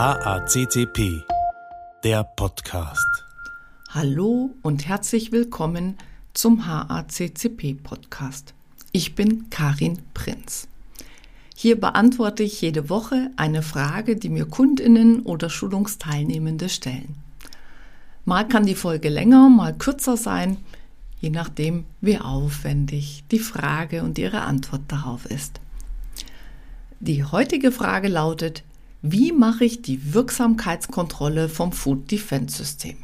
HACCP, der Podcast. Hallo und herzlich willkommen zum HACCP-Podcast. Ich bin Karin Prinz. Hier beantworte ich jede Woche eine Frage, die mir KundInnen oder Schulungsteilnehmende stellen. Mal kann die Folge länger, mal kürzer sein, je nachdem, wie aufwendig die Frage und ihre Antwort darauf ist. Die heutige Frage lautet: Wie mache ich die Wirksamkeitskontrolle vom Food Defense System?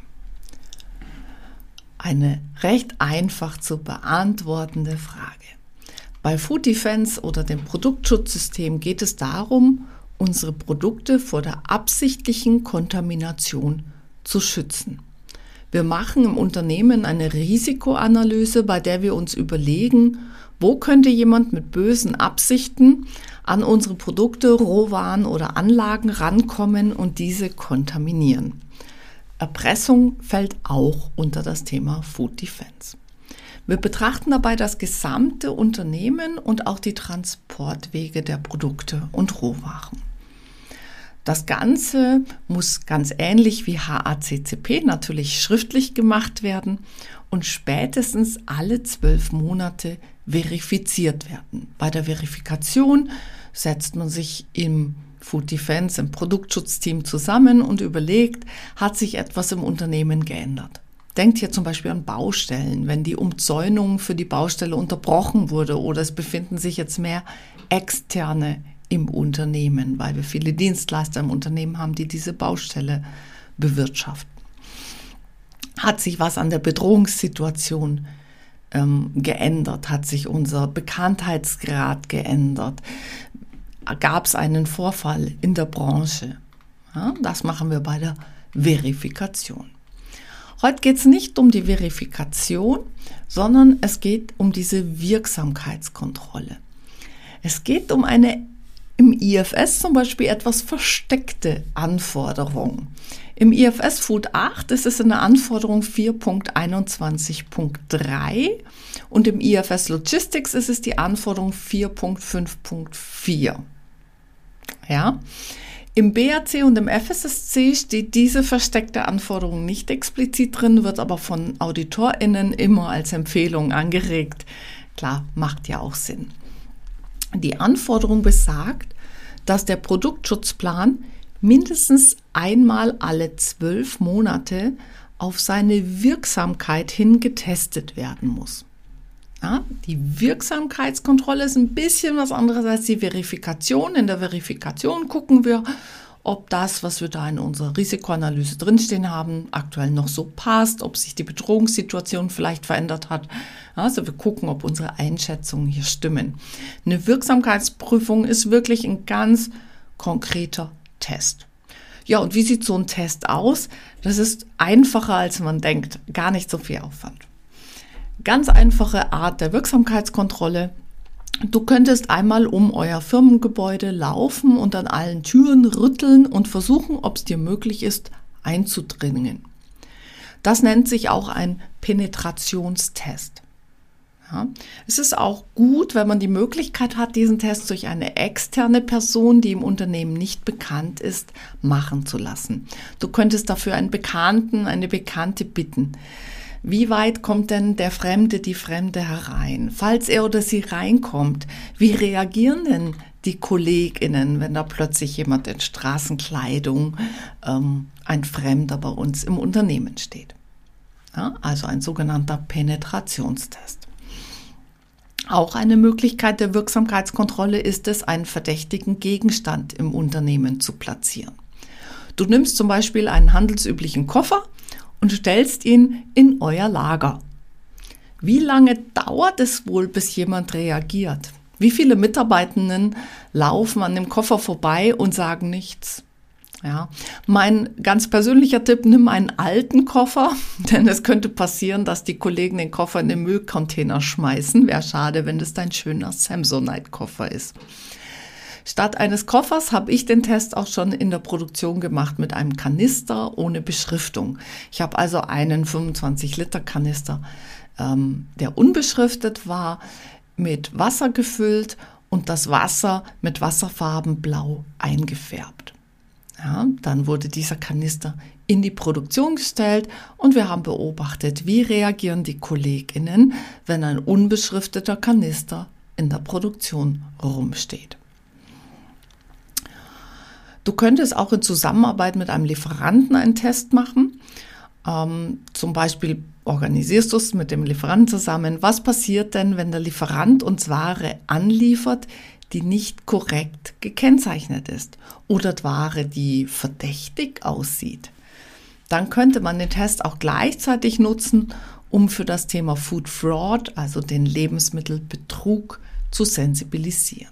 Eine recht einfach zu beantwortende Frage. Bei Food Defense oder dem Produktschutzsystem geht es darum, unsere Produkte vor der absichtlichen Kontamination zu schützen. Wir machen im Unternehmen eine Risikoanalyse, bei der wir uns überlegen, wo könnte jemand mit bösen Absichten an unsere Produkte, Rohwaren oder Anlagen rankommen und diese kontaminieren. Erpressung fällt auch unter das Thema Food Defense. Wir betrachten dabei das gesamte Unternehmen und auch die Transportwege der Produkte und Rohwaren. Das Ganze muss ganz ähnlich wie HACCP natürlich schriftlich gemacht werden und spätestens alle 12 Monate verifiziert werden. Bei der Verifikation setzt man sich im Food Defense, im Produktschutzteam zusammen und überlegt, hat sich etwas im Unternehmen geändert. Denkt hier zum Beispiel an Baustellen, wenn die Umzäunung für die Baustelle unterbrochen wurde oder es befinden sich jetzt mehr Externe im Unternehmen, weil wir viele Dienstleister im Unternehmen haben, die diese Baustelle bewirtschaften. Hat sich was an der Bedrohungssituation geändert? Hat sich unser Bekanntheitsgrad geändert? Gab es einen Vorfall in der Branche? Ja, das machen wir bei der Verifikation. Heute geht es nicht um die Verifikation, sondern es geht um diese Wirksamkeitskontrolle. Es geht um eine im IFS zum Beispiel etwas versteckte Anforderung. Im IFS Food 8 ist es in der Anforderung 4.21.3 und im IFS Logistics ist es die Anforderung 4.5.4. Ja? Im BAC und im FSSC steht diese versteckte Anforderung nicht explizit drin, wird aber von AuditorInnen immer als Empfehlung angeregt. Klar, macht ja auch Sinn. Die Anforderung besagt, dass der Produktschutzplan mindestens einmal alle 12 Monate auf seine Wirksamkeit hin getestet werden muss. Ja, die Wirksamkeitskontrolle ist ein bisschen was anderes als die Verifikation. In der Verifikation gucken wir, ob das, was wir da in unserer Risikoanalyse drinstehen haben, aktuell noch so passt, ob sich die Bedrohungssituation vielleicht verändert hat. Also wir gucken, ob unsere Einschätzungen hier stimmen. Eine Wirksamkeitsprüfung ist wirklich ein ganz konkreter Test. Ja, und wie sieht so ein Test aus? Das ist einfacher, als man denkt. Gar nicht so viel Aufwand. Ganz einfache Art der Wirksamkeitskontrolle. Du könntest einmal um euer Firmengebäude laufen und an allen Türen rütteln und versuchen, ob es dir möglich ist, einzudringen. Das nennt sich auch ein Penetrationstest. Ja, es ist auch gut, wenn man die Möglichkeit hat, diesen Test durch eine externe Person, die im Unternehmen nicht bekannt ist, machen zu lassen. Du könntest dafür einen Bekannten, eine Bekannte bitten. Wie weit kommt denn der Fremde, die Fremde herein? Falls er oder sie reinkommt, wie reagieren denn die KollegInnen, wenn da plötzlich jemand in Straßenkleidung, ein Fremder bei uns im Unternehmen steht? Ja, also ein sogenannter Penetrationstest. Auch eine Möglichkeit der Wirksamkeitskontrolle ist es, einen verdächtigen Gegenstand im Unternehmen zu platzieren. Du nimmst zum Beispiel einen handelsüblichen Koffer und stellst ihn in euer Lager. Wie lange dauert es wohl, bis jemand reagiert? Wie viele Mitarbeitenden laufen an dem Koffer vorbei und sagen nichts? Ja, mein ganz persönlicher Tipp: Nimm einen alten Koffer, denn es könnte passieren, dass die Kollegen den Koffer in den Müllcontainer schmeißen. Wäre schade, wenn das dein schöner Samsonite-Koffer ist. Statt eines Koffers habe ich den Test auch schon in der Produktion gemacht mit einem Kanister ohne Beschriftung. Ich habe also einen 25-Liter-Kanister, der unbeschriftet war, mit Wasser gefüllt und das Wasser mit Wasserfarben blau eingefärbt. Ja, dann wurde dieser Kanister in die Produktion gestellt und wir haben beobachtet, wie reagieren die KollegInnen, wenn ein unbeschrifteter Kanister in der Produktion rumsteht. Du könntest auch in Zusammenarbeit mit einem Lieferanten einen Test machen. Zum Beispiel organisierst du es mit dem Lieferanten zusammen. Was passiert denn, wenn der Lieferant uns Ware anliefert, die nicht korrekt gekennzeichnet ist oder Ware, die verdächtig aussieht? Dann könnte man den Test auch gleichzeitig nutzen, um für das Thema Food Fraud, also den Lebensmittelbetrug, zu sensibilisieren.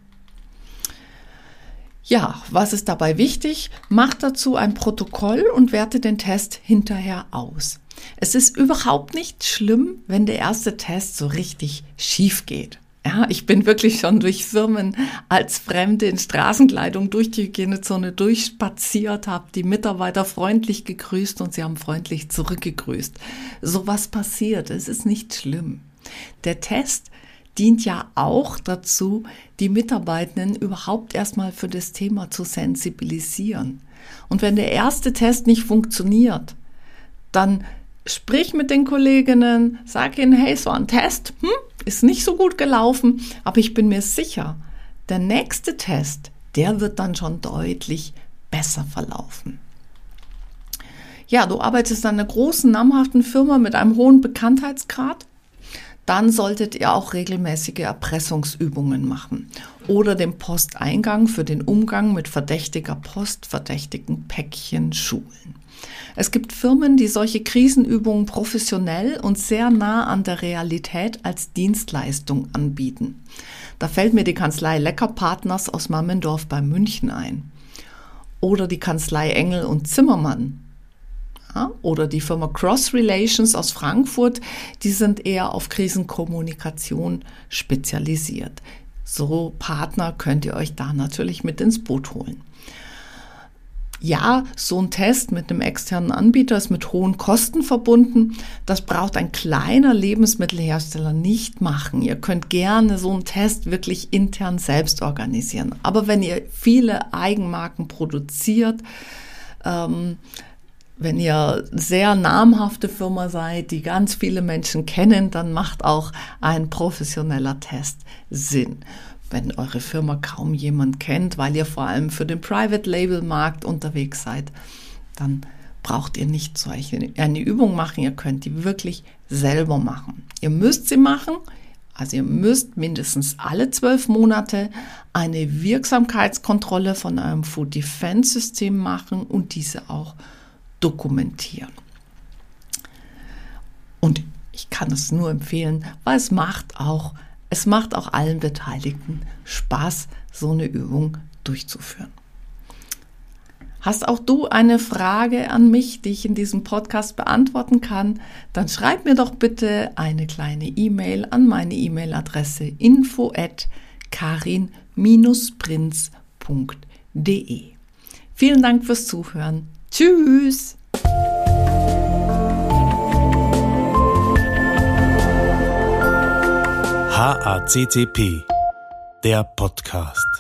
Ja, was ist dabei wichtig? Mach dazu ein Protokoll und werte den Test hinterher aus. Es ist überhaupt nicht schlimm, wenn der erste Test so richtig schief geht. Ja, ich bin wirklich schon durch Firmen als Fremde in Straßenkleidung durch die Hygienezone durchspaziert, habe die Mitarbeiter freundlich gegrüßt und sie haben freundlich zurückgegrüßt. Sowas passiert, es ist nicht schlimm. Der Test dient ja auch dazu, die Mitarbeitenden überhaupt erstmal für das Thema zu sensibilisieren. Und wenn der erste Test nicht funktioniert, dann sprich mit den Kolleginnen, sag ihnen, hey, so ein Test ist nicht so gut gelaufen, aber ich bin mir sicher, der nächste Test, der wird dann schon deutlich besser verlaufen. Ja, du arbeitest an einer großen, namhaften Firma mit einem hohen Bekanntheitsgrad. Dann solltet ihr auch regelmäßige Erpressungsübungen machen oder den Posteingang für den Umgang mit verdächtiger Post, verdächtigen Päckchen schulen. Es gibt Firmen, die solche Krisenübungen professionell und sehr nah an der Realität als Dienstleistung anbieten. Da fällt mir die Kanzlei Lecker Partners aus Mammendorf bei München ein. Oder die Kanzlei Engel und Zimmermann. Ja, oder die Firma Cross Relations aus Frankfurt, die sind eher auf Krisenkommunikation spezialisiert. So Partner könnt ihr euch da natürlich mit ins Boot holen. Ja, so ein Test mit einem externen Anbieter ist mit hohen Kosten verbunden. Das braucht ein kleiner Lebensmittelhersteller nicht machen. Ihr könnt gerne so einen Test wirklich intern selbst organisieren. Aber wenn ihr viele Eigenmarken produziert, wenn ihr sehr namhafte Firma seid, die ganz viele Menschen kennen, dann macht auch ein professioneller Test Sinn. Wenn eure Firma kaum jemand kennt, weil ihr vor allem für den Private-Label-Markt unterwegs seid, dann braucht ihr nicht eine Übung machen, ihr könnt die wirklich selber machen. Ihr müsst sie machen, also ihr müsst mindestens alle 12 Monate eine Wirksamkeitskontrolle von eurem Food Defense System machen und diese auch dokumentieren. Und ich kann es nur empfehlen, weil es macht auch allen Beteiligten Spaß, so eine Übung durchzuführen. Hast auch du eine Frage an mich, die ich in diesem Podcast beantworten kann? Dann schreib mir doch bitte eine kleine E-Mail an meine E-Mail-Adresse info@karin-prinz.de. Vielen Dank fürs Zuhören. Tschüss! HACCP, der Podcast.